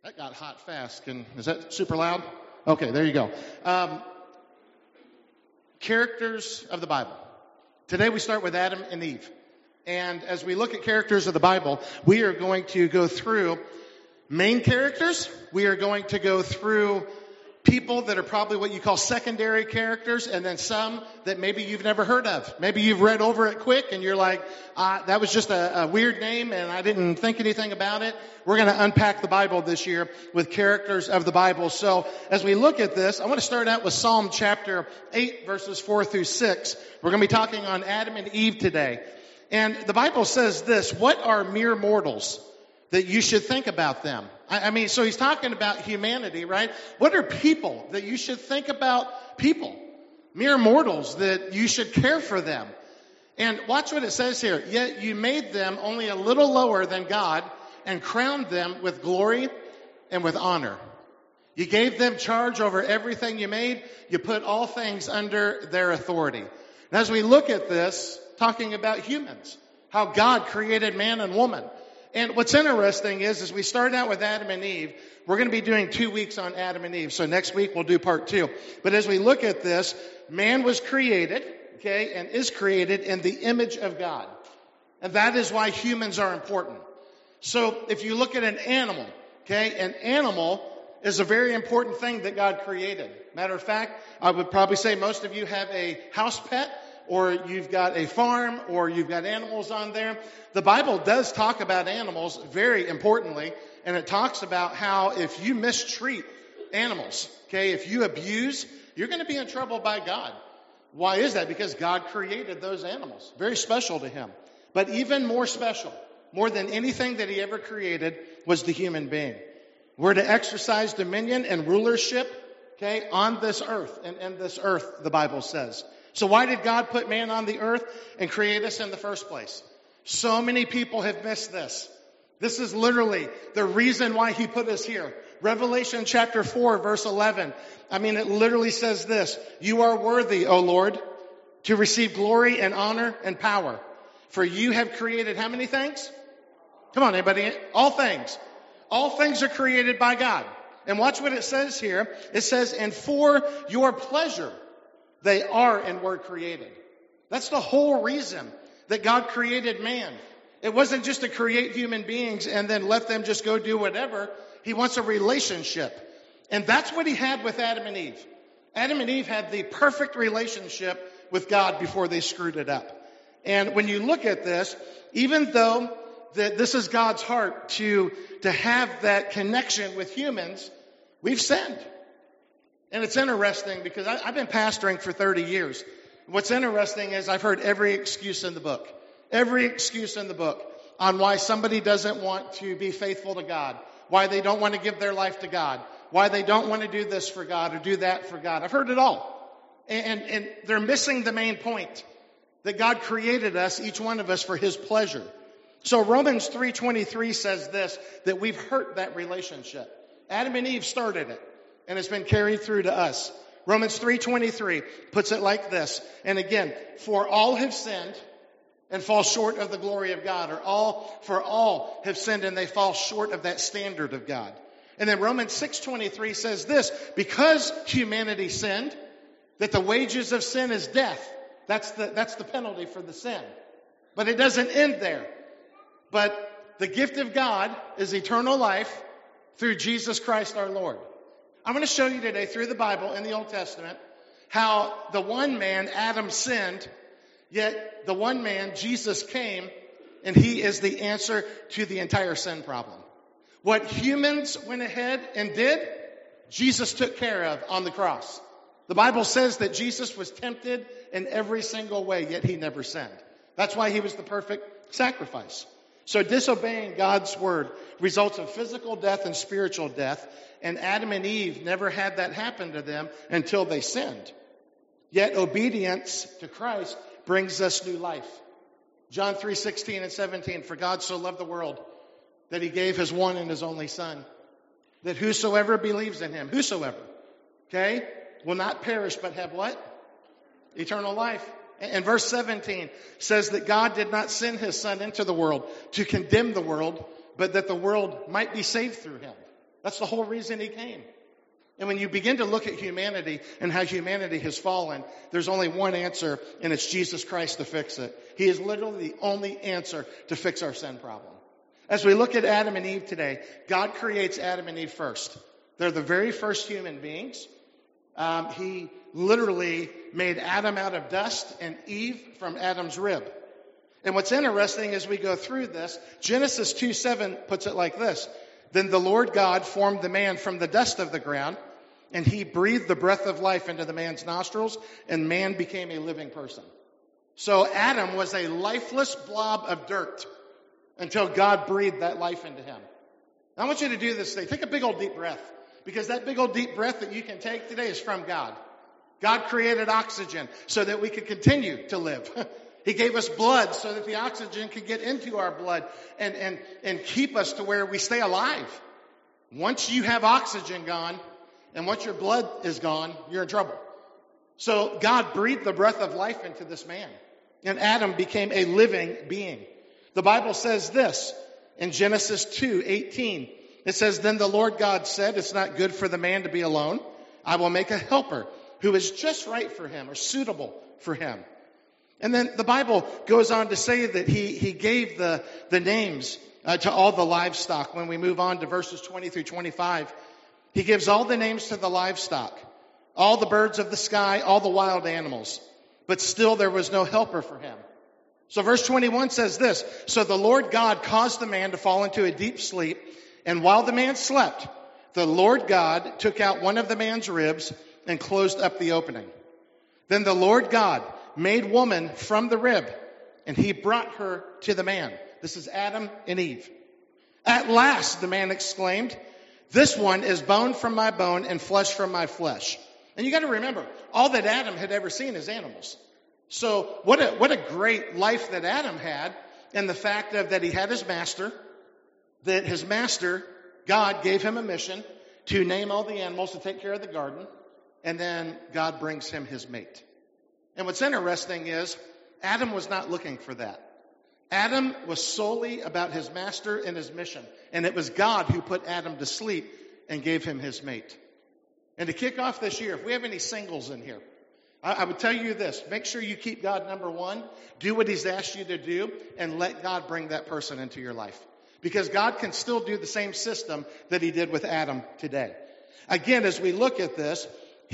That got hot fast. Is that super loud? Okay, there you go. Characters of the Bible. Today we start with Adam and Eve. And as we look at characters of the Bible, we are going to go through main characters. We are going to go through people that are probably what you call secondary characters, and then some that maybe you've never heard of. Maybe you've read over it quick and you're like, that was just a weird name and I didn't think anything about it. We're going to unpack the Bible this year with characters of the Bible. So as we look at this, I want to start out with Psalm chapter 8, verses 4 through 6. We're going to be talking on Adam and Eve today. And the Bible says this: what are mere mortals that you should think about them? So he's talking about humanity, right? What are people that you should think about people? Mere mortals that you should care for them. And watch what it says here. Yet you made them only a little lower than God and crowned them with glory and with honor. You gave them charge over everything you made. You put all things under their authority. And as we look at this, talking about humans, how God created man and woman. And what's interesting is, as we start out with Adam and Eve, we're going to be doing 2 weeks on Adam and Eve. So next week we'll do part 2. But as we look at this, man was created, okay, and is created in the image of God. And that is why humans are important. So if you look at an animal, okay, an animal is a very important thing that God created. Matter of fact, I would probably say most of you have a house pet, or you've got a farm, or you've got animals on there. The Bible does talk about animals very importantly, and it talks about how if you mistreat animals, okay, if you abuse, you're going to be in trouble by God. Why is that? Because God created those animals. Very special to him. But even more special, more than anything that he ever created, was the human being. We're to exercise dominion and rulership, okay, on this earth, and in this earth, the Bible says. So why did God put man on the earth and create us in the first place? So many people have missed this. This is literally the reason why he put us here. Revelation chapter 4, verse 11. It literally says this: you are worthy, O Lord, to receive glory and honor and power. For you have created how many things? Come on, anybody? All things. All things are created by God. And watch what it says here. It says, and for your pleasure they are and were created. That's the whole reason that God created man. It wasn't just to create human beings and then let them just go do whatever. He wants a relationship. And that's what he had with Adam and Eve. Adam and Eve had the perfect relationship with God before they screwed it up. And when you look at this, even though that this is God's heart to have that connection with humans, we've sinned. And it's interesting because I've been pastoring for 30 years. What's interesting is I've heard every excuse in the book. Every excuse in the book on why somebody doesn't want to be faithful to God. Why they don't want to give their life to God. Why they don't want to do this for God or do that for God. I've heard it all. And they're missing the main point. That God created us, each one of us, for his pleasure. So Romans 3:23 says this, that we've hurt that relationship. Adam and Eve started it. And it's been carried through to us. Romans 3:23 puts it like this. And again, for all have sinned and fall short of the glory of God. For all have sinned and they fall short of that standard of God. And then Romans 6:23 says this, because humanity sinned, that the wages of sin is death. That's the penalty for the sin. But it doesn't end there. But the gift of God is eternal life through Jesus Christ our Lord. I'm going to show you today through the Bible in the Old Testament how the one man, Adam, sinned, yet the one man, Jesus, came, and he is the answer to the entire sin problem. What humans went ahead and did, Jesus took care of on the cross. The Bible says that Jesus was tempted in every single way, yet he never sinned. That's why he was the perfect sacrifice. So disobeying God's word results in physical death and spiritual death. And Adam and Eve never had that happen to them until they sinned. Yet obedience to Christ brings us new life. John 3:16 and 17, for God so loved the world that he gave his one and his only son, that whosoever believes in him, whosoever, okay, will not perish but have what? Eternal life. And verse 17 says that God did not send his son into the world to condemn the world, but that the world might be saved through him. That's the whole reason he came. And when you begin to look at humanity and how humanity has fallen, there's only one answer, and it's Jesus Christ to fix it. He is literally the only answer to fix our sin problem. As we look at Adam and Eve today, God creates Adam and Eve first. They're the very first human beings. He literally made Adam out of dust and Eve from Adam's rib. And what's interesting as we go through this, Genesis 2:7 puts it like this. Then the Lord God formed the man from the dust of the ground, and he breathed the breath of life into the man's nostrils, and man became a living person. So Adam was a lifeless blob of dirt until God breathed that life into him. I want you to do this today. Take a big old deep breath, because that big old deep breath that you can take today is from God. God created oxygen so that we could continue to live. He gave us blood so that the oxygen could get into our blood and keep us to where we stay alive. Once you have oxygen gone and once your blood is gone, you're in trouble. So God breathed the breath of life into this man, and Adam became a living being. The Bible says this in Genesis 2:18. It says, then the Lord God said, it's not good for the man to be alone. I will make a helper who is just right for him or suitable for him. And then the Bible goes on to say that he gave the names to all the livestock. When we move on to verses 20 through 25, he gives all the names to the livestock, all the birds of the sky, all the wild animals. But still there was no helper for him. So verse 21 says this, so the Lord God caused the man to fall into a deep sleep, and while the man slept, the Lord God took out one of the man's ribs and closed up the opening. Then the Lord God made woman from the rib, and he brought her to the man. This is Adam and Eve. At last, the man exclaimed, this one is bone from my bone and flesh from my flesh. And you got to remember, all that Adam had ever seen is animals. So what a great life that Adam had, and the fact of that he had his master, that his master, God, gave him a mission to name all the animals, to take care of the garden, and then God brings him his mate. And what's interesting is Adam was not looking for that. Adam was solely about his master and his mission. And it was God who put Adam to sleep and gave him his mate. And to kick off this year, if we have any singles in here, I would tell you this. Make sure you keep God number one. Do what he's asked you to do, and let God bring that person into your life. Because God can still do the same system that he did with Adam today. Again, as we look at this,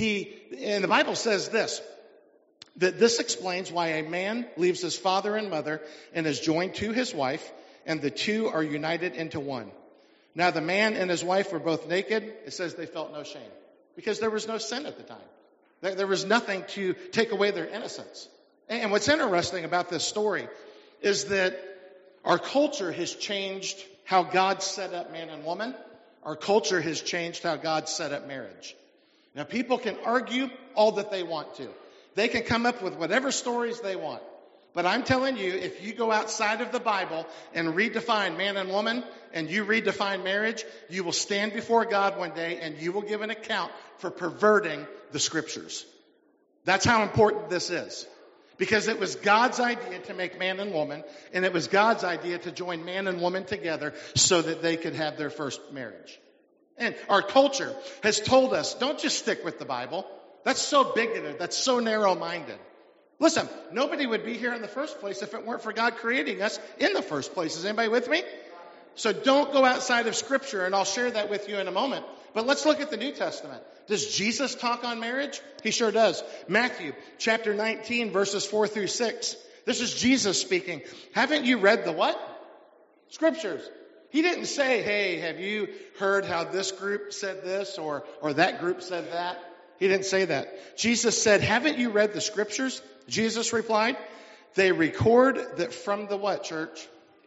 and the Bible says this, that this explains why a man leaves his father and mother and is joined to his wife, and the two are united into one. Now the man and his wife were both naked. It says they felt no shame, because there was no sin at the time. There was nothing to take away their innocence. And what's interesting about this story is that our culture has changed how God set up man and woman. Our culture has changed how God set up marriage. Now, people can argue all that they want to. They can come up with whatever stories they want. But I'm telling you, if you go outside of the Bible and redefine man and woman, and you redefine marriage, you will stand before God one day and you will give an account for perverting the scriptures. That's how important this is. Because it was God's idea to make man and woman, and it was God's idea to join man and woman together so that they could have their first marriage. And our culture has told us, don't just stick with the Bible. That's so bigoted. That's so narrow-minded. Listen, nobody would be here in the first place if it weren't for God creating us in the first place. Is anybody with me? So don't go outside of Scripture, and I'll share that with you in a moment. But let's look at the New Testament. Does Jesus talk on marriage? He sure does. Matthew chapter 19, verses 4 through 6. This is Jesus speaking. Haven't you read the what? Scriptures. He didn't say, hey, have you heard how this group said this or that group said that? He didn't say that. Jesus said, haven't you read the Scriptures? Jesus replied, they record that from the what, church?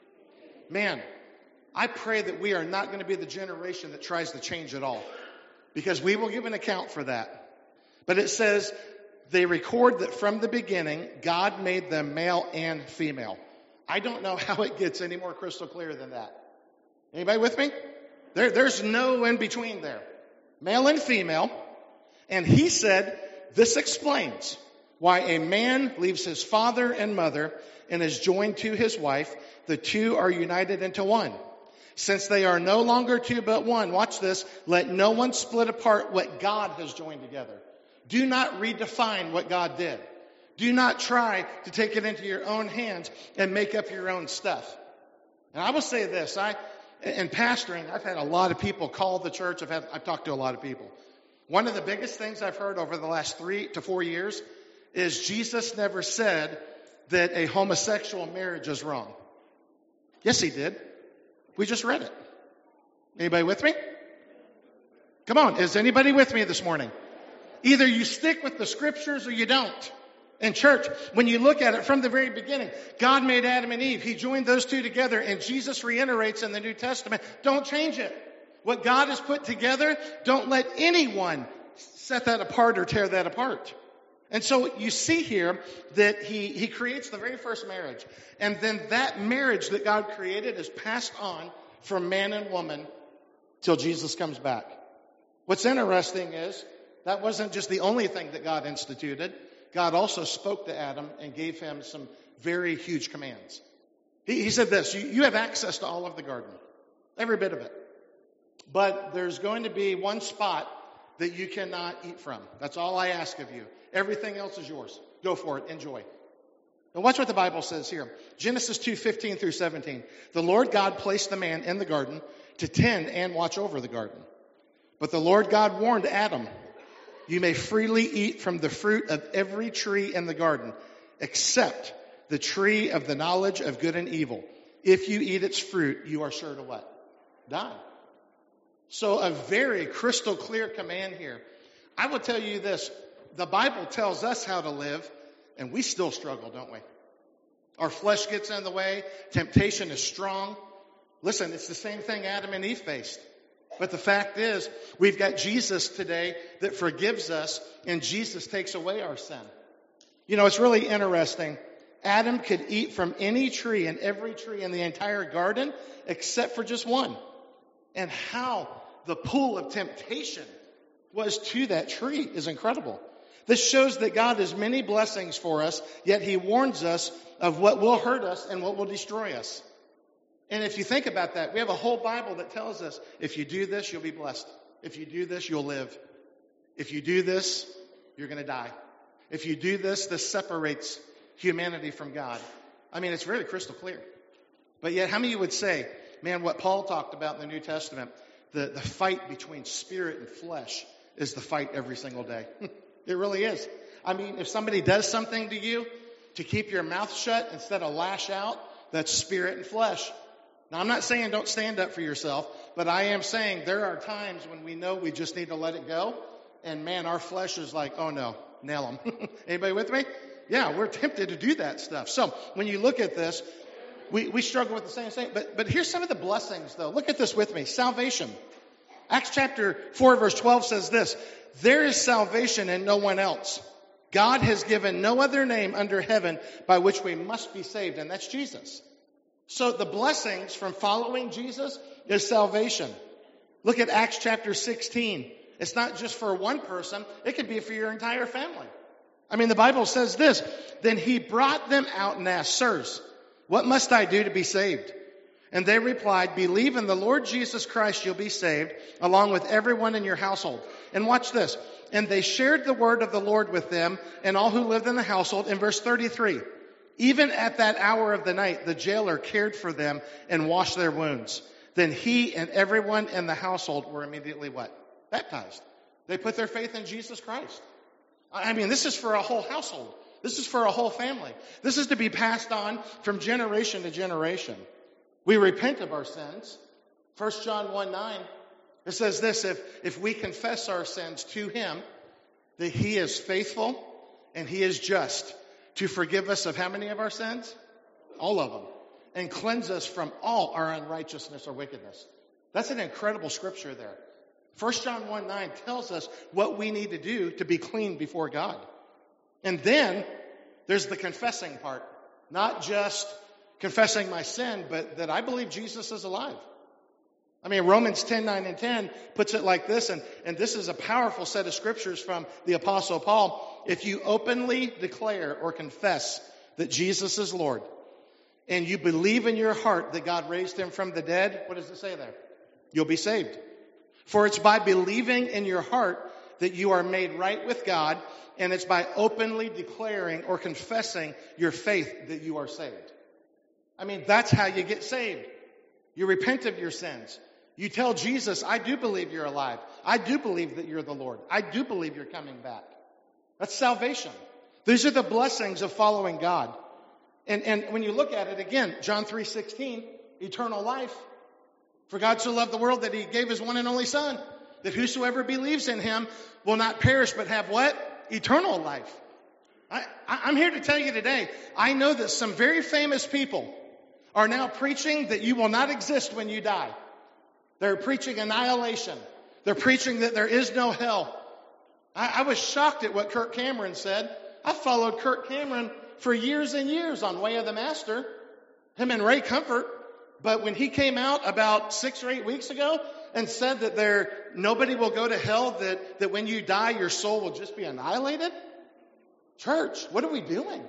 Man, I pray that we are not going to be the generation that tries to change it all, because we will give an account for that. But it says, they record that from the beginning, God made them male and female. I don't know how it gets any more crystal clear than that. Anybody with me? There's no in between there. Male and female. And he said, this explains why a man leaves his father and mother and is joined to his wife. The two are united into one. Since they are no longer two but one, watch this, let no one split apart what God has joined together. Do not redefine what God did. Do not try to take it into your own hands and make up your own stuff. And I will say this, in pastoring, I've had a lot of people call the church. I've talked to a lot of people. One of the biggest things I've heard over the last 3 to 4 years is Jesus never said that a homosexual marriage is wrong. Yes, he did. We just read it. Anybody with me? Come on, is anybody with me this morning? Either you stick with the scriptures or you don't. In church, when you look at it from the very beginning, God made Adam and Eve. He joined those two together, and Jesus reiterates in the New Testament, don't change it. What God has put together, don't let anyone set that apart or tear that apart. And so you see here that he creates the very first marriage. And then that marriage that God created is passed on from man and woman till Jesus comes back. What's interesting is that wasn't just the only thing that God instituted. God also spoke to Adam and gave him some very huge commands. He said this, you have access to all of the garden, every bit of it. But there's going to be one spot that you cannot eat from. That's all I ask of you. Everything else is yours. Go for it. Enjoy. Now watch what the Bible says here. Genesis 2:15 through 17. The Lord God placed the man in the garden to tend and watch over the garden. But the Lord God warned Adam, you may freely eat from the fruit of every tree in the garden, except the tree of the knowledge of good and evil. If you eat its fruit, you are sure to what? Die. So a very crystal clear command here. I will tell you this. The Bible tells us how to live, and we still struggle, don't we? Our flesh gets in the way. Temptation is strong. Listen, it's the same thing Adam and Eve faced. But the fact is, we've got Jesus today that forgives us, and Jesus takes away our sin. You know, it's really interesting. Adam could eat from any tree and every tree in the entire garden except for just one. And how the pool of temptation was to that tree is incredible. This shows that God has many blessings for us, yet he warns us of what will hurt us and what will destroy us. And if you think about that, we have a whole Bible that tells us, if you do this, you'll be blessed. If you do this, you'll live. If you do this, you're going to die. If you do this, this separates humanity from God. I mean, it's really crystal clear. But yet, how many of you would say, man, what Paul talked about in the New Testament, the fight between spirit and flesh is the fight every single day. It really is. I mean, if somebody does something to you to keep your mouth shut instead of lash out, that's spirit and flesh. Now, I'm not saying don't stand up for yourself, but I am saying there are times when we know we just need to let it go. And man, our flesh is like, oh no, nail them. Anybody with me? Yeah, we're tempted to do that stuff. So when you look at this, we struggle with the same thing. But here's some of the blessings, though. Look at this with me. Salvation. Acts chapter 4, verse 12 says this. There is salvation in no one else. God has given no other name under heaven by which we must be saved, and that's Jesus. So the blessings from following Jesus is salvation. Look at Acts chapter 16. It's not just for one person. It could be for your entire family. I mean, the Bible says this. Then he brought them out and asked, sirs, what must I do to be saved? And they replied, believe in the Lord Jesus Christ, you'll be saved, along with everyone in your household. And watch this. And they shared the word of the Lord with them and all who lived in the household. In verse 33, even at that hour of the night, the jailer cared for them and washed their wounds. Then he and everyone in the household were immediately what? Baptized. They put their faith in Jesus Christ. I mean, this is for a whole household. This is for a whole family. This is to be passed on from generation to generation. We repent of our sins. 1 John 1:9, it says this, if we confess our sins to him, that he is faithful and he is just to forgive us of how many of our sins? All of them. And cleanse us from all our unrighteousness or wickedness. That's an incredible scripture there. 1 John 1:9 tells us what we need to do to be clean before God. And then there's the confessing part. Not just confessing my sin, but that I believe Jesus is alive. I mean, Romans 10:9 and 10 puts it like this, and this is a powerful set of scriptures from the Apostle Paul. If you openly declare or confess that Jesus is Lord, and you believe in your heart that God raised him from the dead, what does it say there? You'll be saved. For it's by believing in your heart that you are made right with God, and it's by openly declaring or confessing your faith that you are saved. I mean, that's how you get saved. You repent of your sins. You tell Jesus, I do believe you're alive. I do believe that you're the Lord. I do believe you're coming back. That's salvation. These are the blessings of following God. And when you look at it again, John 3:16, eternal life. For God so loved the world that he gave his one and only Son, that whosoever believes in him will not perish but have what? Eternal life. I'm here to tell you today, I know that some very famous people are now preaching that you will not exist when you die. They're preaching annihilation. They're preaching that there is no hell. I was shocked at what Kirk Cameron said. I followed Kirk Cameron for years and years on Way of the Master, him and Ray Comfort. But when he came out about 6 or 8 weeks ago and said that nobody will go to hell, that when you die, your soul will just be annihilated? Church, what are we doing?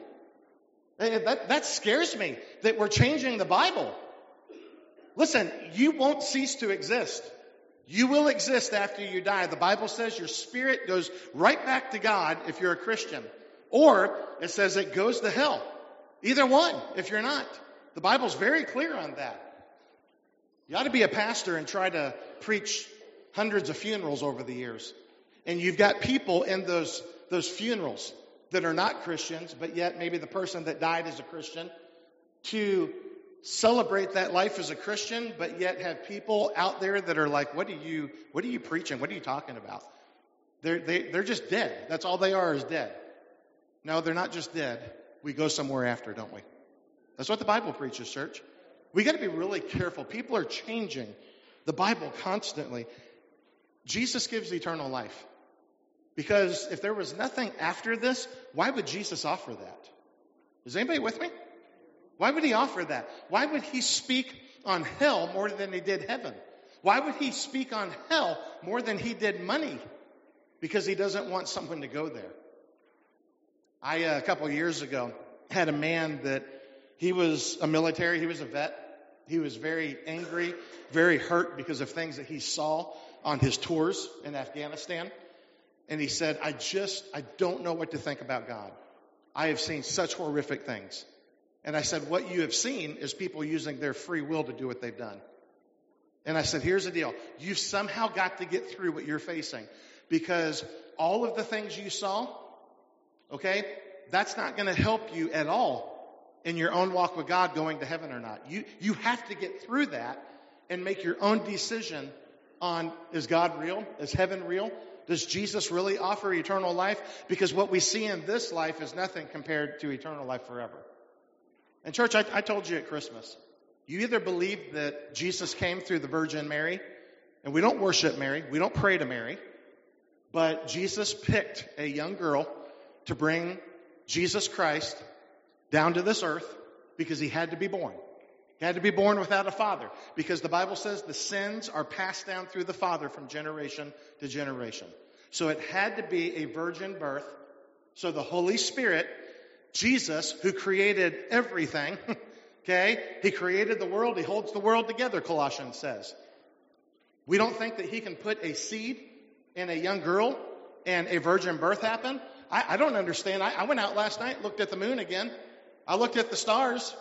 That scares me, that we're changing the Bible. Listen, you won't cease to exist. You will exist after you die. The Bible says your spirit goes right back to God if you're a Christian. Or it says it goes to hell. Either one, if you're not. The Bible's very clear on that. You ought to be a pastor and try to preach hundreds of funerals over the years. And you've got people in those funerals that are not Christians, but yet maybe the person that died is a Christian, to celebrate that life as a Christian, but yet have people out there that are like, what are you preaching? What are you talking about? They're just dead. That's all they are, is dead. No, they're not just dead. We go somewhere after, don't we? That's what the Bible preaches, church. We got to be really careful. People are changing the Bible constantly. Jesus gives eternal life. Because if there was nothing after this, why would Jesus offer that? Is anybody with me? Why would he offer that? Why would he speak on hell more than he did heaven? Why would he speak on hell more than he did money? Because he doesn't want someone to go there. A couple of years ago, had a man that he was a military, he was a vet. He was very angry, very hurt because of things that he saw on his tours in Afghanistan. And he said, I don't know what to think about God. I have seen such horrific things. And I said, what you have seen is people using their free will to do what they've done. And I said, here's the deal. You've somehow got to get through what you're facing. Because all of the things you saw, okay, that's not going to help you at all in your own walk with God, going to heaven or not. You have to get through that and make your own decision on, is God real? Is heaven real? Does Jesus really offer eternal life? Because what we see in this life is nothing compared to eternal life forever. And church, I told you at Christmas, you either believe that Jesus came through the Virgin Mary, and we don't worship Mary, we don't pray to Mary, but Jesus picked a young girl to bring Jesus Christ down to this earth because he had to be born. He had to be born without a father, because the Bible says the sins are passed down through the father from generation to generation. So it had to be a virgin birth. So the Holy Spirit, Jesus, who created everything, okay, he created the world, he holds the world together, Colossians says. We don't think that he can put a seed in a young girl and a virgin birth happen. I don't understand. I went out last night, looked at the moon again. I looked at the stars.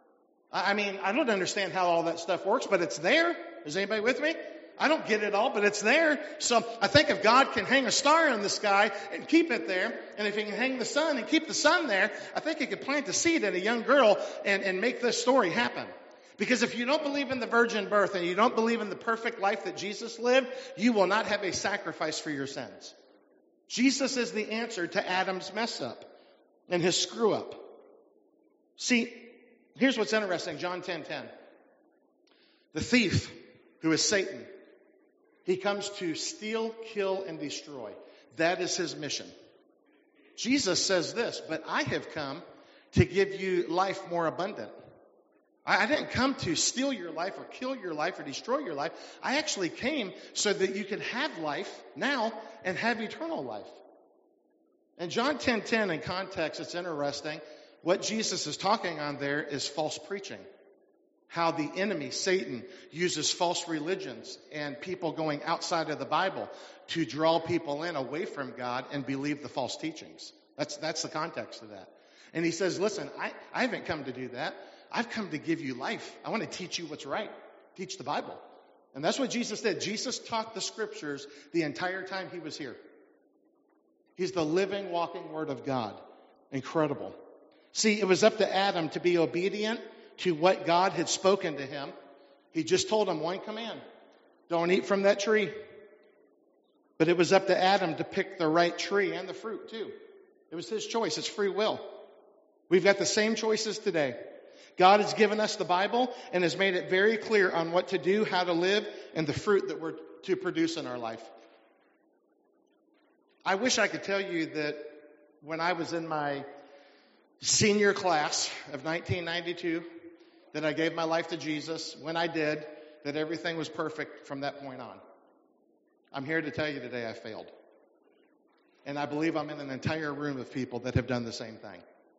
I mean, I don't understand how all that stuff works, but it's there. Is anybody with me? I don't get it all, but it's there. So I think if God can hang a star in the sky and keep it there, and if he can hang the sun and keep the sun there, I think he could plant a seed in a young girl and make this story happen. Because if you don't believe in the virgin birth and you don't believe in the perfect life that Jesus lived, you will not have a sacrifice for your sins. Jesus is the answer to Adam's mess up and his screw up. See, here's what's interesting, John 10:10. The thief, who is Satan, he comes to steal, kill, and destroy. That is his mission. Jesus says this, but I have come to give you life more abundant. I didn't come to steal your life or kill your life or destroy your life. I actually came so that you can have life now and have eternal life. And John 10:10, in context, it's interesting. What Jesus is talking on there is false preaching. How the enemy, Satan, uses false religions and people going outside of the Bible to draw people in away from God and believe the false teachings. That's the context of that. And he says, listen, I haven't come to do that. I've come to give you life. I want to teach you what's right. Teach the Bible. And that's what Jesus did. Jesus taught the scriptures the entire time he was here. He's the living, walking word of God. Incredible. See, it was up to Adam to be obedient to what God had spoken to him. He just told him one command. Don't eat from that tree. But it was up to Adam to pick the right tree and the fruit too. It was his choice. It's free will. We've got the same choices today. God has given us the Bible and has made it very clear on what to do, how to live, and the fruit that we're to produce in our life. I wish I could tell you that when I was in my senior class of 1992, that I gave my life to Jesus. When I did, that everything was perfect from that point on. I'm here to tell you today I failed. And I believe I'm in an entire room of people that have done the same thing.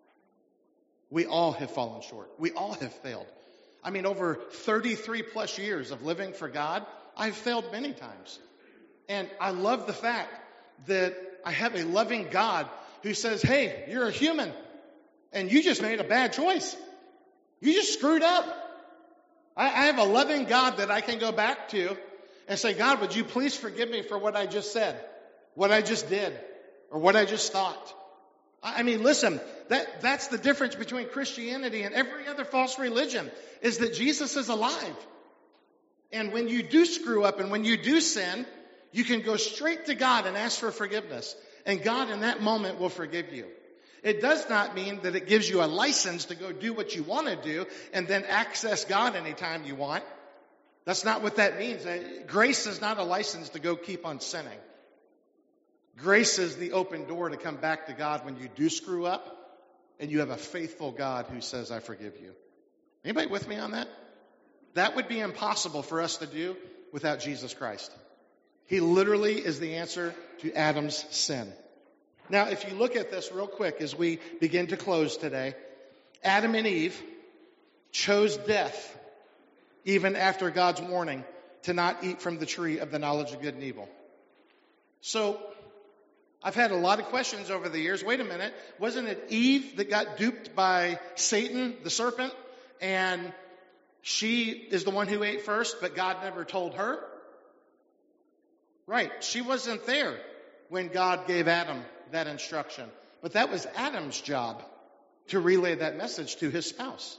We all have fallen short. We all have failed. I mean, over 33 plus years of living for God, I've failed many times. And I love the fact that I have a loving God who says, hey, you're a human and you just made a bad choice. You just screwed up. I have a loving God that I can go back to and say, God, would you please forgive me for what I just said, what I just did, or what I just thought? I mean, listen, that's the difference between Christianity and every other false religion, is that Jesus is alive. And when you do screw up and when you do sin, you can go straight to God and ask for forgiveness. And God in that moment will forgive you. It does not mean that it gives you a license to go do what you want to do and then access God anytime you want. That's not what that means. Grace is not a license to go keep on sinning. Grace is the open door to come back to God when you do screw up and you have a faithful God who says, I forgive you. Anybody with me on that? That would be impossible for us to do without Jesus Christ. He literally is the answer to Adam's sin. Now, if you look at this real quick as we begin to close today, Adam and Eve chose death even after God's warning to not eat from the tree of the knowledge of good and evil. So, I've had a lot of questions over the years. Wait a minute, wasn't it Eve that got duped by Satan, the serpent, and she is the one who ate first, but God never told her? Right, she wasn't there when God gave Adam that instruction. But that was Adam's job to relay that message to his spouse.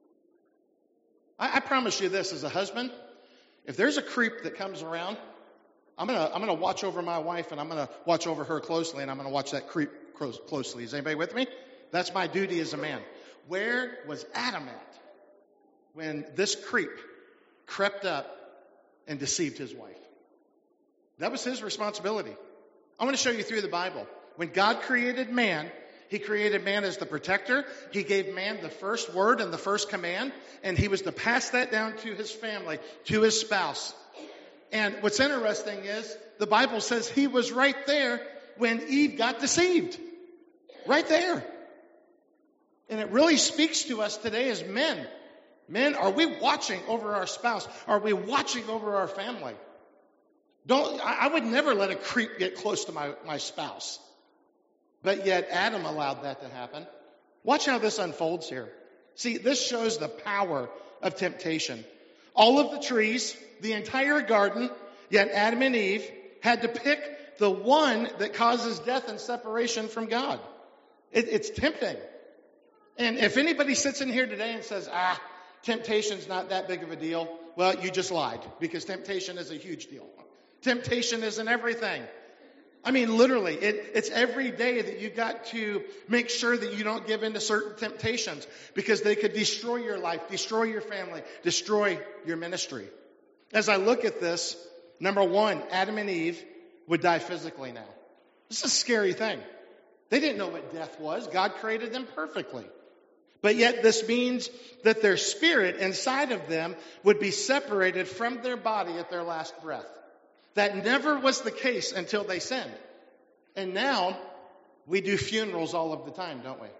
I promise you this as a husband, if there's a creep that comes around, I'm gonna watch over my wife and I'm gonna watch over her closely and I'm gonna watch that creep closely. Is anybody with me? That's my duty as a man. Where was Adam at when this creep crept up and deceived his wife? That was his responsibility. I want to show you through the Bible. When God created man, he created man as the protector. He gave man the first word and the first command, and he was to pass that down to his family, to his spouse. And what's interesting is the Bible says he was right there when Eve got deceived. Right there. And it really speaks to us today as men. Men, are we watching over our spouse? Are we watching over our family? I would never let a creep get close to my spouse. But yet Adam allowed that to happen. Watch how this unfolds here. See, this shows the power of temptation. All of the trees, the entire garden, yet Adam and Eve had to pick the one that causes death and separation from God. It's tempting. And if anybody sits in here today and says, temptation's not that big of a deal, well, you just lied, because temptation is a huge deal. Temptation isn't everything. I mean, literally, it's every day that you got to make sure that you don't give in to certain temptations, because they could destroy your life, destroy your family, destroy your ministry. As I look at this, number one, Adam and Eve would die physically now. This is a scary thing. They didn't know what death was. God created them perfectly. But yet this means that their spirit inside of them would be separated from their body at their last breath. That never was the case until they sinned. And now we do funerals all of the time, don't we?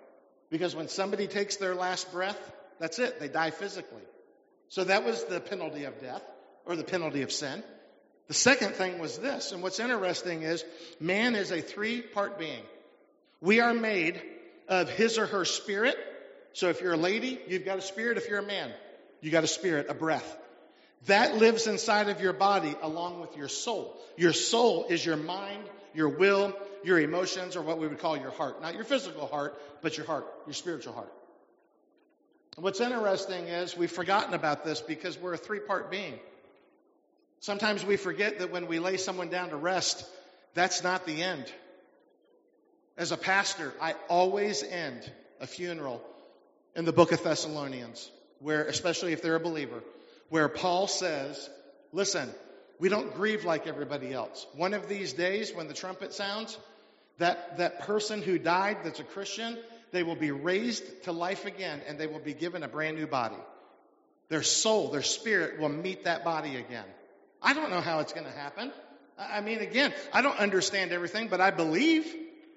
Because when somebody takes their last breath, that's it. They die physically. So that was the penalty of death, or the penalty of sin. The second thing was this, and what's interesting is man is a three-part being. We are made of his or her spirit. So if you're a lady, you've got a spirit. If you're a man, you got a spirit, a breath. That lives inside of your body along with your soul. Your soul is your mind, your will, your emotions, or what we would call your heart. Not your physical heart, but your heart, your spiritual heart. What's interesting is we've forgotten about this because we're a three-part being. Sometimes we forget that when we lay someone down to rest, that's not the end. As a pastor, I always end a funeral in the book of Thessalonians, where, especially if they're a believer, where Paul says, listen, we don't grieve like everybody else. One of these days when the trumpet sounds, that person who died that's a Christian, they will be raised to life again and they will be given a brand new body. Their soul, their spirit will meet that body again. I don't know how it's going to happen. I mean, again, I don't understand everything, but I believe.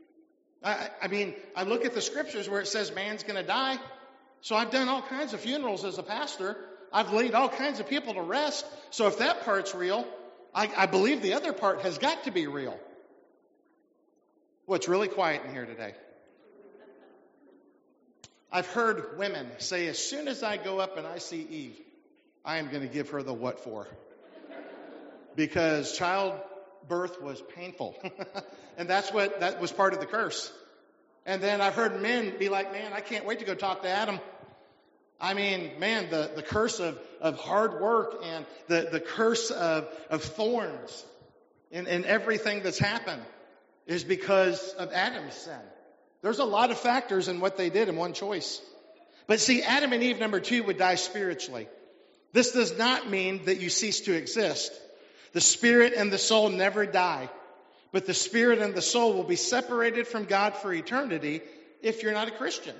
I look at the scriptures where it says man's going to die. So I've done all kinds of funerals as a pastor. I've laid all kinds of people to rest. So if that part's real, I believe the other part has got to be real. Well, it's really quiet in here today. I've heard women say, as soon as I go up and I see Eve, I am going to give her the what for. Because childbirth was painful. And that was part of the curse. And then I've heard men be like, man, I can't wait to go talk to Adam. I mean, man, the curse of hard work and the curse of thorns and everything that's happened is because of Adam's sin. There's a lot of factors in what they did in one choice. But see, Adam and Eve, number 2, would die spiritually. This does not mean that you cease to exist. The spirit and the soul never die. But the spirit and the soul will be separated from God for eternity if you're not a Christian.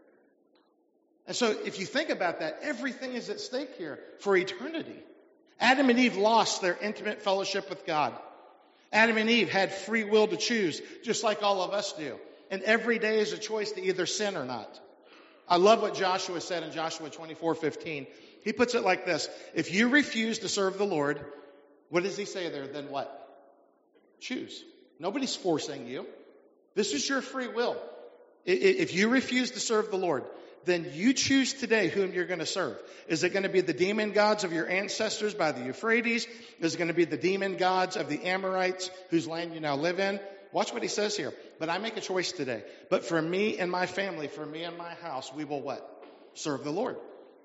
And so if you think about that, everything is at stake here for eternity. Adam and Eve lost their intimate fellowship with God. Adam and Eve had free will to choose, just like all of us do. And every day is a choice to either sin or not. I love what Joshua said in Joshua 24:15. He puts it like this. If you refuse to serve the Lord, what does he say there? Then what? Choose. Nobody's forcing you. This is your free will. If you refuse to serve the Lord, then you choose today whom you're going to serve. Is it going to be the demon gods of your ancestors by the Euphrates? Is it going to be the demon gods of the Amorites whose land you now live in? Watch what he says here. But I make a choice today. But for me and my family, for me and my house, we will what? Serve the Lord.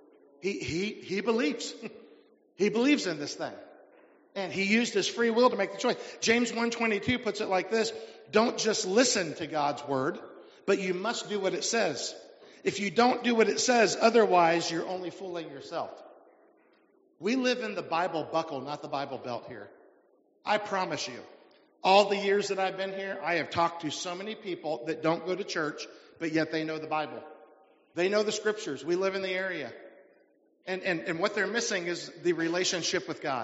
He believes. He believes in this thing. And he used his free will to make the choice. James 1:22 puts it like this. Don't just listen to God's word, but you must do what it says. If you don't do what it says, otherwise you're only fooling yourself. We live in the Bible buckle, not the Bible belt here. I promise you, all the years that I've been here, I have talked to so many people that don't go to church, but yet they know the Bible. They know the scriptures. We live in the area. And what they're missing is the relationship with God.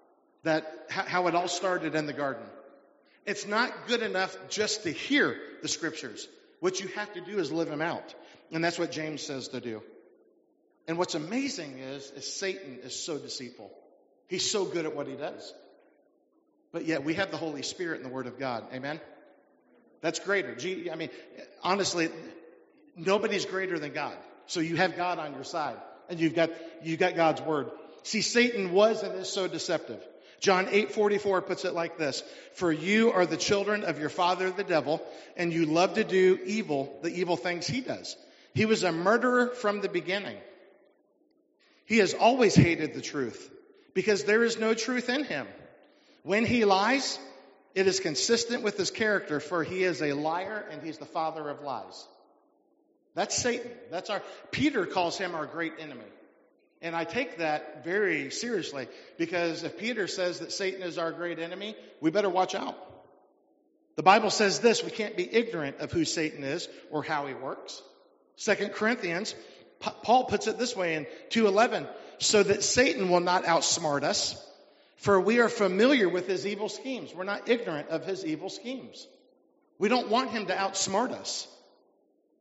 How it all started in the garden. It's not good enough just to hear the scriptures. What you have to do is live them out. And that's what James says to do. And what's amazing is Satan is so deceitful. He's so good at what he does. But yet we have the Holy Spirit and the Word of God. Amen? That's greater. Honestly, nobody's greater than God. So you have God on your side. And you've got God's Word. See, Satan was and is so deceptive. John 8:44 puts it like this. For you are the children of your father, the devil, and you love to do evil, the evil things he does. He was a murderer from the beginning. He has always hated the truth because there is no truth in him. When he lies, it is consistent with his character, for he is a liar and he's the father of lies. That's Satan. Peter calls him our great enemy. And I take that very seriously because if Peter says that Satan is our great enemy, we better watch out. The Bible says this, we can't be ignorant of who Satan is or how he works. 2 Corinthians, Paul puts it this way in 2:11, so that Satan will not outsmart us, for we are familiar with his evil schemes. We're not ignorant of his evil schemes. We don't want him to outsmart us.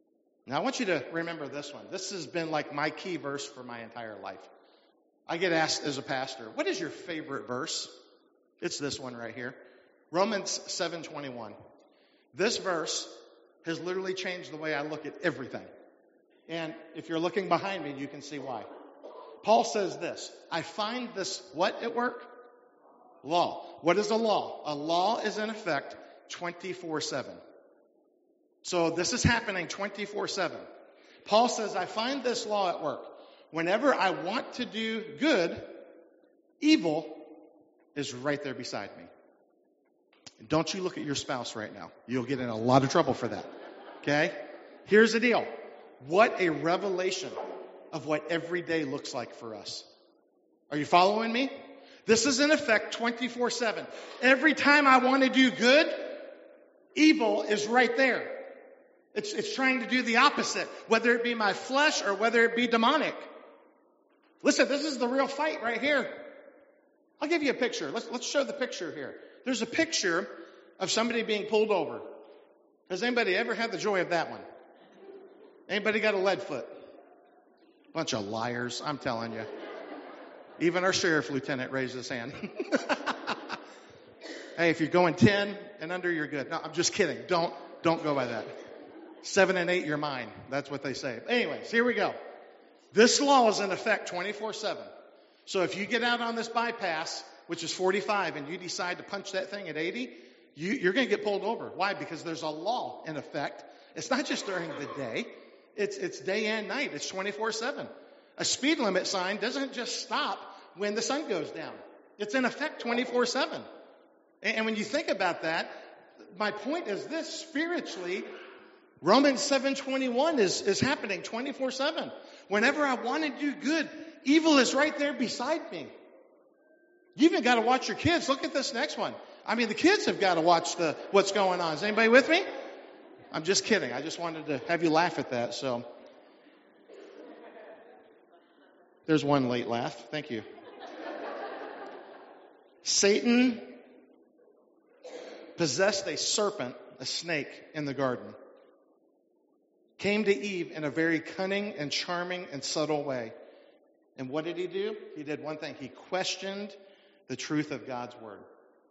Now, I want you to remember this one. This has been like my key verse for my entire life. I get asked as a pastor, what is your favorite verse? It's this one right here. Romans 7:21. This verse has literally changed the way I look at everything. And if you're looking behind me, you can see why. Paul says this, I find this, what at work? Law. What is a law? A law is in effect 24/7. So this is happening 24/7. Paul says, I find this law at work. Whenever I want to do good, evil is right there beside me. Don't you look at your spouse right now. You'll get in a lot of trouble for that. Okay? Here's the deal. What a revelation of what every day looks like for us. Are you following me? This is in effect 24/7. Every time I want to do good, evil is right there. It's trying to do the opposite, whether it be my flesh or whether it be demonic. Listen, this is the real fight right here. I'll give you a picture. Let's show the picture here. There's a picture of somebody being pulled over. Has anybody ever had the joy of that one? Anybody got a lead foot? Bunch of liars, I'm telling you. Even our sheriff lieutenant raised his hand. Hey, if you're going 10 and under, you're good. No, I'm just kidding. Don't go by that. 7 and 8, you're mine. That's what they say. Anyways, here we go. This law is in effect 24/7. So if you get out on this bypass, which is 45, and you decide to punch that thing at 80, you're going to get pulled over. Why? Because there's a law in effect. It's not just during the day. It's day and night. It's 24/7. A speed limit sign doesn't just stop when the sun goes down. It's in effect 24/7. And when you think about that, my point is this, spiritually, Romans 7:21 is happening 24/7. Whenever I want to do good, evil is right there beside me. You even got to watch your kids. Look at this next one. I mean, the kids have got to watch what's going on. Is anybody with me? I'm just kidding. I just wanted to have you laugh at that. So there's one late laugh. Thank you. Satan possessed a serpent, a snake, in the garden. Came to Eve in a very cunning and charming and subtle way. And what did he do? He did one thing. He questioned the truth of God's word.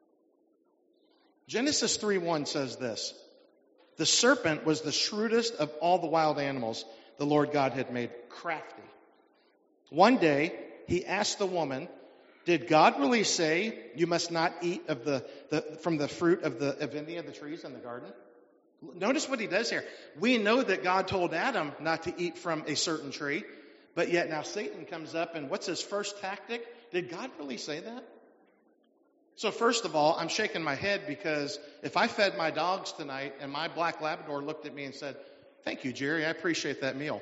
Genesis 3:1 says this. The serpent was the shrewdest of all the wild animals the Lord God had made, crafty. One day, he asked the woman, did God really say you must not eat of from the fruit of any of the trees in the garden? Notice what he does here. We know that God told Adam not to eat from a certain tree, but yet now Satan comes up, and what's his first tactic? Did God really say that? So first of all, I'm shaking my head because if I fed my dogs tonight and my black Labrador looked at me and said, thank you, Jerry, I appreciate that meal.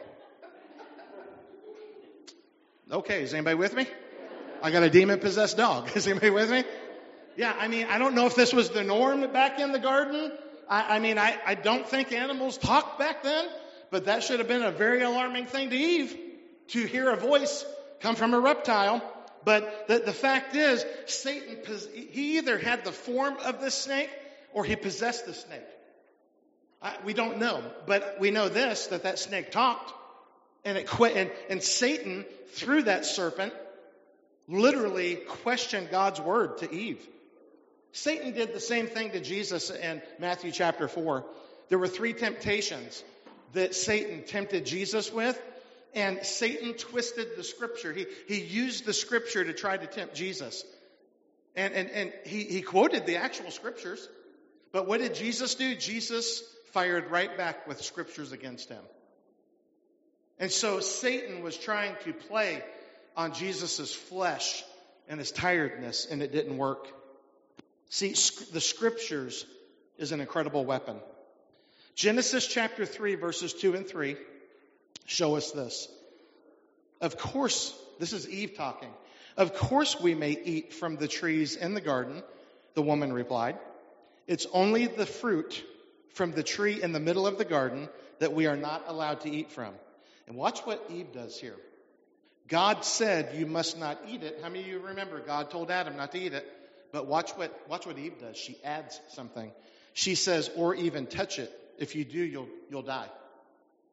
Okay, is anybody with me? I got a demon-possessed dog. Is anybody with me? Yeah, I mean, I don't know if this was the norm back in the garden. I don't think animals talked back then, but that should have been a very alarming thing to Eve, to hear a voice come from a reptile. But the fact is, Satan, he either had the form of the snake or he possessed the snake. We don't know, but we know this, that snake talked, and Satan, through that serpent, literally questioned God's word to Eve. Satan did the same thing to Jesus in Matthew chapter 4. There were 3 temptations that Satan tempted Jesus with, and Satan twisted the scripture. He used the scripture to try to tempt Jesus. And he quoted the actual scriptures. But what did Jesus do? Jesus fired right back with scriptures against him. And so Satan was trying to play on Jesus' flesh and his tiredness, and it didn't work. See, the scriptures is an incredible weapon. Genesis chapter 3, verses 2 and 3 show us this. Of course, this is Eve talking. Of course we may eat from the trees in the garden, the woman replied. It's only the fruit from the tree in the middle of the garden that we are not allowed to eat from. And watch what Eve does here. God said you must not eat it. How many of you remember God told Adam not to eat it? But watch what Eve does. She adds something. She says, or even touch it. If you do, you'll die.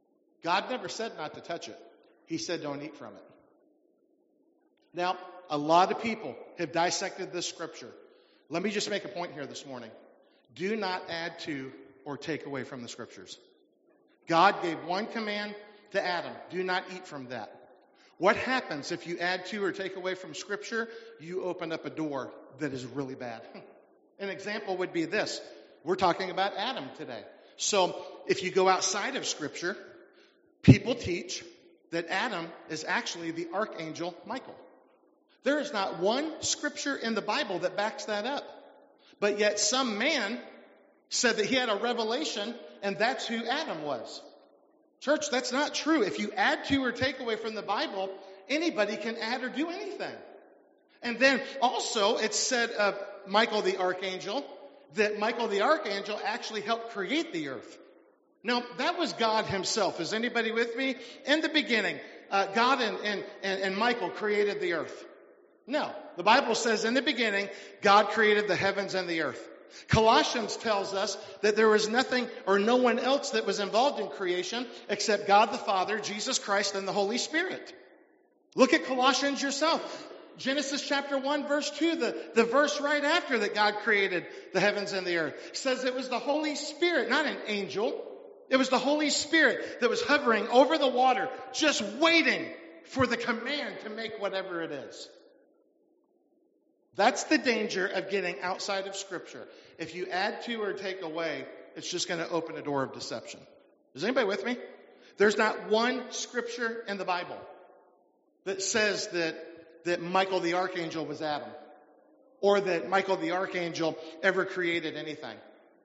God never said not to touch it. He said don't eat from it. Now, a lot of people have dissected this scripture. Let me just make a point here this morning. Do not add to or take away from the scriptures. God gave one command to Adam. Do not eat from that. What happens if you add to or take away from scripture? You open up a door that is really bad. An example would be this. We're talking about Adam today. So if you go outside of scripture, people teach that Adam is actually the archangel Michael. There is not one scripture in the Bible that backs that up. But yet some man said that he had a revelation and that's who Adam was. Church, that's not true. If you add to or take away from the Bible, anybody can add or do anything. And then also it said of Michael the archangel that Michael the archangel actually helped create the earth. Now, that was God himself. Is anybody with me? In the beginning, God and Michael created the earth. No, the Bible says in the beginning, God created the heavens and the earth. Colossians tells us that there was nothing or no one else that was involved in creation except God the Father, Jesus Christ, and the Holy Spirit. Look at Colossians yourself. Genesis chapter 1, verse 2, the verse right after that God created the heavens and the earth, says it was the Holy Spirit, not an angel. It was the Holy Spirit that was hovering over the water, just waiting for the command to make whatever it is. That's the danger of getting outside of Scripture. If you add to or take away, it's just going to open a door of deception. Is anybody with me? There's not one Scripture in the Bible that says that Michael the Archangel was Adam, or that Michael the Archangel ever created anything.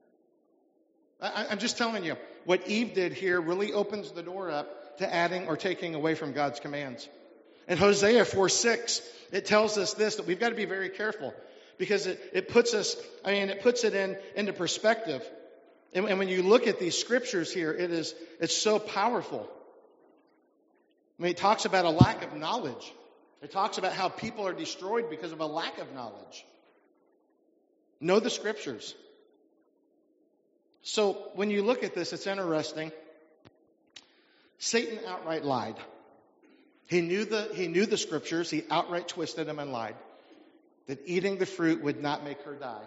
I'm just telling you, what Eve did here really opens the door up to adding or taking away from God's commands. In Hosea 4:6, it tells us this, that we've got to be very careful, because it puts it into perspective. And when you look at these scriptures here, it's so powerful. I mean, it talks about a lack of knowledge. It talks about how people are destroyed because of a lack of knowledge. Know the scriptures. So when you look at this, it's interesting. Satan outright lied. He knew the scriptures. He outright twisted them and lied. That eating the fruit would not make her die.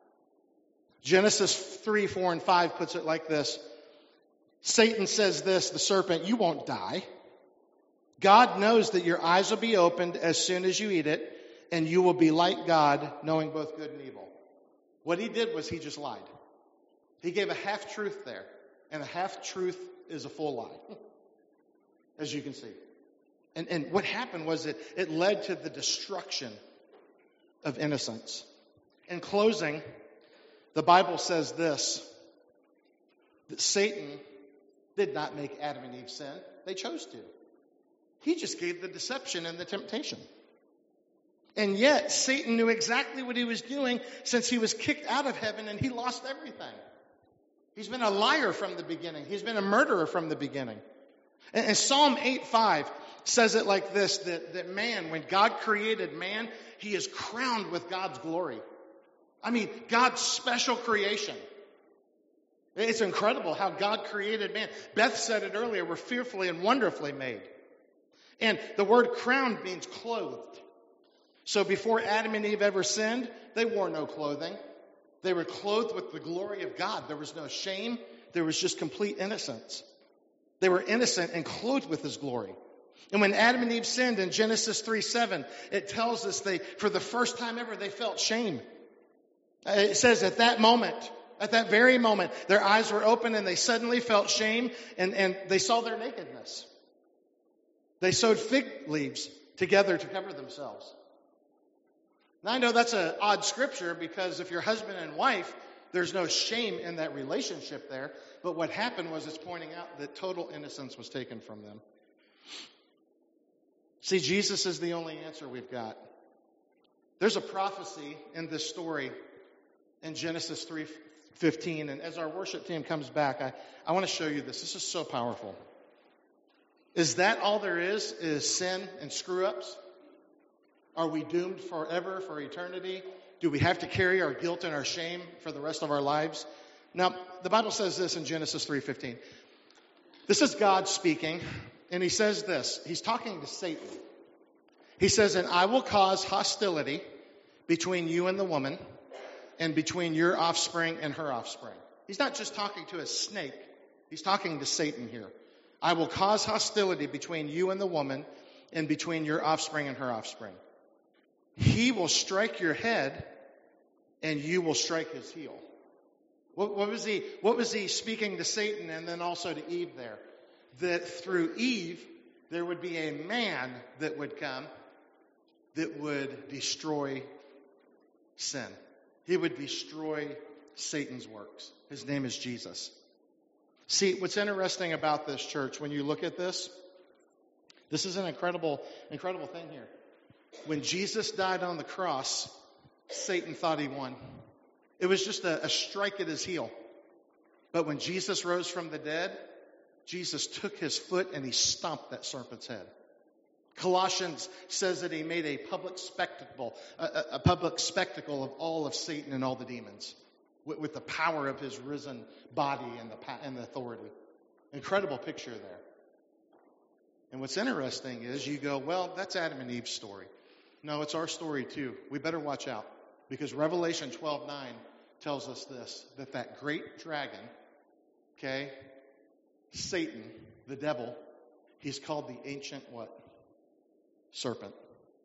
Genesis 3, 4, and 5 puts it like this. Satan says this, the serpent, you won't die. God knows that your eyes will be opened as soon as you eat it, and you will be like God, knowing both good and evil. What he did was he just lied. He gave a half-truth there, and a half-truth is a full lie, as you can see. And what happened was it led to the destruction of innocence. In closing, the Bible says this, that Satan did not make Adam and Eve sin. They chose to. He just gave the deception and the temptation. And yet, Satan knew exactly what he was doing since he was kicked out of heaven and he lost everything. He's been a liar from the beginning. He's been a murderer from the beginning. And Psalm 8:5 says it like this, that man, when God created man, he is crowned with God's glory. I mean, God's special creation. It's incredible how God created man. Beth said it earlier, we're fearfully and wonderfully made. And the word crowned means clothed. So before Adam and Eve ever sinned, they wore no clothing. They were clothed with the glory of God. There was no shame. There was just complete innocence. They were innocent and clothed with his glory. And when Adam and Eve sinned in Genesis 3:7, it tells us for the first time ever, they felt shame. It says at that very moment, their eyes were open and they suddenly felt shame and they saw their nakedness. They sewed fig leaves together to cover themselves. Now I know that's an odd scripture because if you're husband and wife, there's no shame in that relationship there. But what happened was it's pointing out that total innocence was taken from them. See, Jesus is the only answer we've got. There's a prophecy in this story in Genesis 3:15. And as our worship team comes back, I want to show you this. This is so powerful. Is that all there is sin and screw-ups? Are we doomed forever, for eternity? Do we have to carry our guilt and our shame for the rest of our lives? Now, the Bible says this in Genesis 3:15. This is God speaking, and he says this. He's talking to Satan. He says, and I will cause hostility between you and the woman, and between your offspring and her offspring. He's not just talking to a snake. He's talking to Satan here. I will cause hostility between you and the woman, and between your offspring and her offspring. He will strike your head, and you will strike his heel. What was he speaking to Satan and then also to Eve there? That through Eve, there would be a man that would come that would destroy sin. He would destroy Satan's works. His name is Jesus. See, what's interesting about this church, when you look at this is an incredible thing here. When Jesus died on the cross, Satan thought he won. It was just a strike at his heel. But when Jesus rose from the dead, Jesus took his foot and he stomped that serpent's head. Colossians says that he made a public spectacle of all of Satan and all the demons with the power of his risen body and the authority. Incredible picture there. And what's interesting is you go, well, that's Adam and Eve's story. No, it's our story too. We better watch out. Because Revelation 12:9 tells us this, that great dragon, okay, Satan, the devil, he's called the ancient what? Serpent.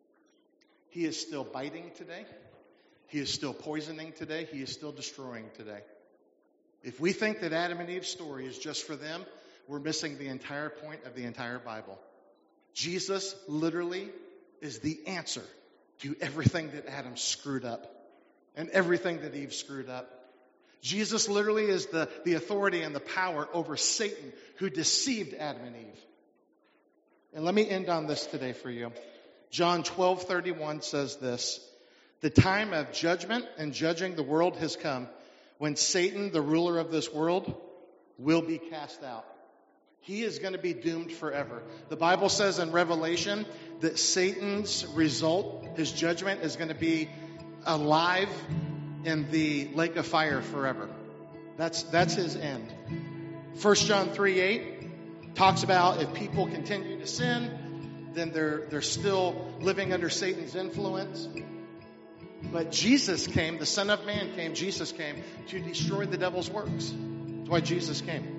He is still biting today. He is still poisoning today. He is still destroying today. If we think that Adam and Eve's story is just for them, we're missing the entire point of the entire Bible. Jesus literally is the answer to everything that Adam screwed up and everything that Eve screwed up. Jesus literally is the authority and the power over Satan who deceived Adam and Eve. And let me end on this today for you. John 12:31 says this, the time of judgment and judging the world has come when Satan, the ruler of this world, will be cast out. He is going to be doomed forever. The Bible says in Revelation that Satan's result, his judgment, is going to be alive in the lake of fire forever. That's his end. 1 John 3:8 talks about if people continue to sin, then they're still living under Satan's influence. But Jesus came, the Son of Man came, Jesus came to destroy the devil's works. That's why Jesus came.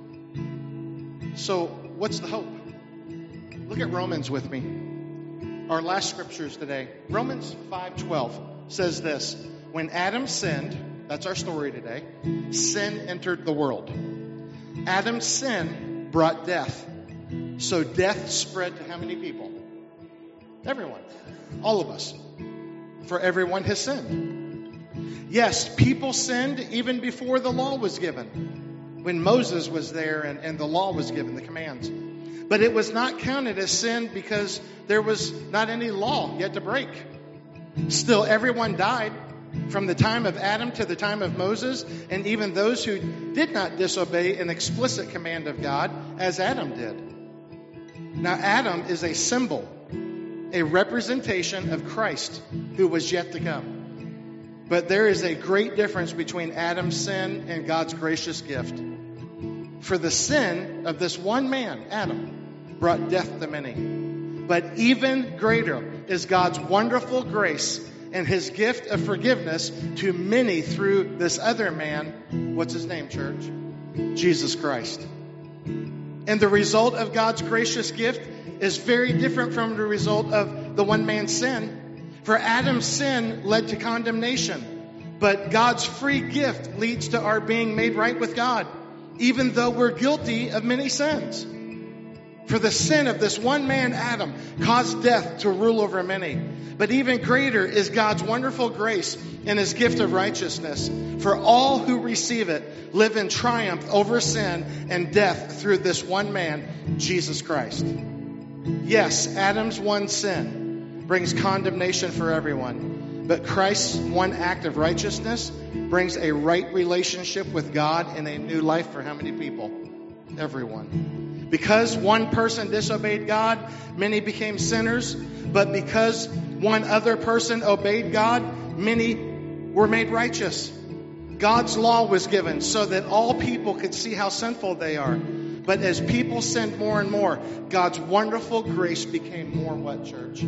So, what's the hope? Look at Romans with me. Our last scriptures today. Romans 5:12 says this. When Adam sinned, that's our story today, sin entered the world. Adam's sin brought death. So death spread to how many people? Everyone. All of us. For everyone has sinned. Yes, people sinned even before the law was given. When Moses was there and the law was given, the commands. But it was not counted as sin because there was not any law yet to break. Still, everyone died from the time of Adam to the time of Moses, and even those who did not disobey an explicit command of God, as Adam did. Now, Adam is a symbol, a representation of Christ who was yet to come. But there is a great difference between Adam's sin and God's gracious gift. For the sin of this one man, Adam, brought death to many. But even greater is God's wonderful grace and his gift of forgiveness to many through this other man. What's his name, church? Jesus Christ. And the result of God's gracious gift is very different from the result of the one man's sin. For Adam's sin led to condemnation, but God's free gift leads to our being made right with God, even though we're guilty of many sins. For the sin of this one man, Adam, caused death to rule over many. But even greater is God's wonderful grace and his gift of righteousness. For all who receive it live in triumph over sin and death through this one man, Jesus Christ. Yes, Adam's one sin brings condemnation for everyone. But Christ's one act of righteousness brings a right relationship with God and a new life for how many people? Everyone. Because one person disobeyed God, many became sinners. But because one other person obeyed God, many were made righteous. God's law was given so that all people could see how sinful they are. But as people sinned more and more, God's wonderful grace became more what, church?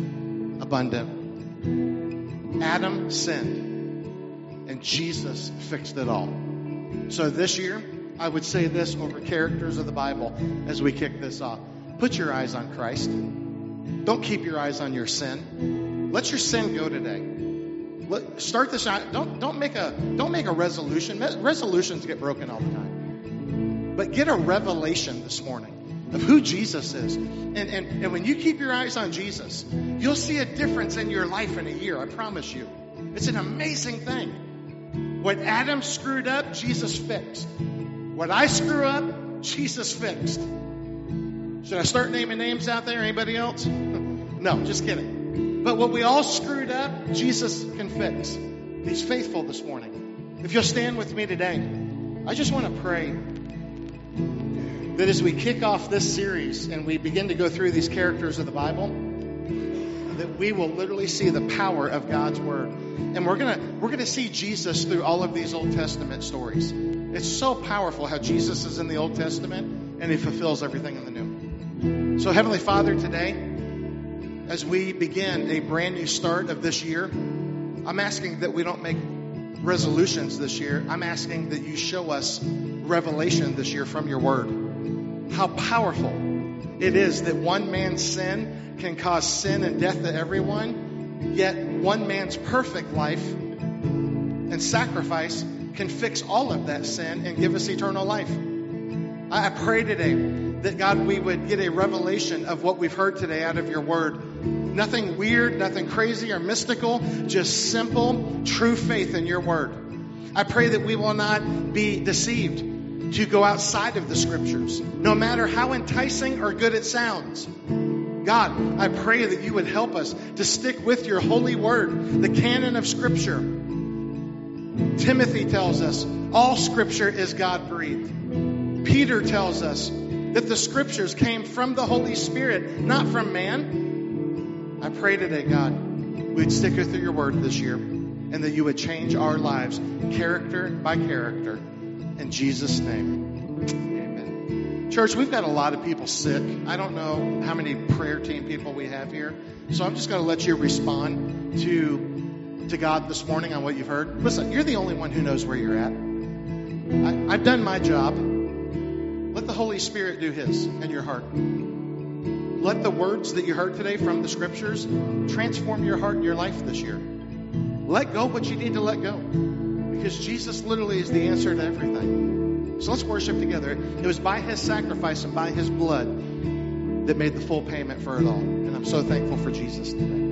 Abundant. Adam sinned, and Jesus fixed it all. So this year, I would say this over characters of the Bible as we kick this off. Put your eyes on Christ. Don't keep your eyes on your sin. Let your sin go today. Start this out. Don't make a resolution. Resolutions get broken all the time. But get a revelation this morning of who Jesus is. And when you keep your eyes on Jesus, you'll see a difference in your life in a year. I promise you. It's an amazing thing. What Adam screwed up, Jesus fixed. What I screw up, Jesus fixed. Should I start naming names out there? Anybody else? No, just kidding. But what we all screwed up, Jesus can fix. He's faithful this morning. If you'll stand with me today, I just want to pray that as we kick off this series and we begin to go through these characters of the Bible, that we will literally see the power of God's Word. And we're gonna see Jesus through all of these Old Testament stories. It's so powerful how Jesus is in the Old Testament and He fulfills everything in the New. So Heavenly Father, today, as we begin a brand new start of this year, I'm asking that we don't make resolutions this year. I'm asking that you show us revelation this year from your Word. How powerful it is that one man's sin can cause sin and death to everyone, yet one man's perfect life and sacrifice can fix all of that sin and give us eternal life. I pray today that, God, we would get a revelation of what we've heard today out of your Word. Nothing weird, nothing crazy or mystical, just simple, true faith in your Word. I pray that we will not be deceived to go outside of the Scriptures, no matter how enticing or good it sounds. God, I pray that you would help us to stick with your holy Word, the canon of Scripture. Timothy tells us all Scripture is God-breathed. Peter tells us that the Scriptures came from the Holy Spirit, not from man. I pray today, God, we'd stick with your Word this year and that you would change our lives character by character. In Jesus' name, amen. Church, we've got a lot of people sick. I don't know how many prayer team people we have here, so I'm just going to let you respond to God this morning on what you've heard. Listen, you're the only one who knows where you're at. I've done my job. Let the Holy Spirit do His in your heart. Let the words that you heard today from the Scriptures transform your heart and your life this year. Let go what you need to let go, because Jesus literally is the answer to everything. So let's worship together. It was by His sacrifice and by His blood that made the full payment for it all. And I'm so thankful for Jesus today.